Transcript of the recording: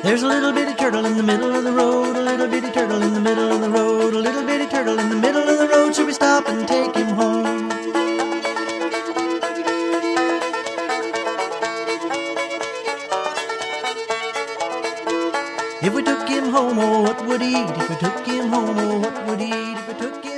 There's a little bitty turtle in the middle of the road, a little bitty turtle in the middle of the road, a little bitty turtle in the middle of the road. Should we stop and take him home? If we took him home, oh, what would he eat? If we took him home, oh, what would he eat? If we took him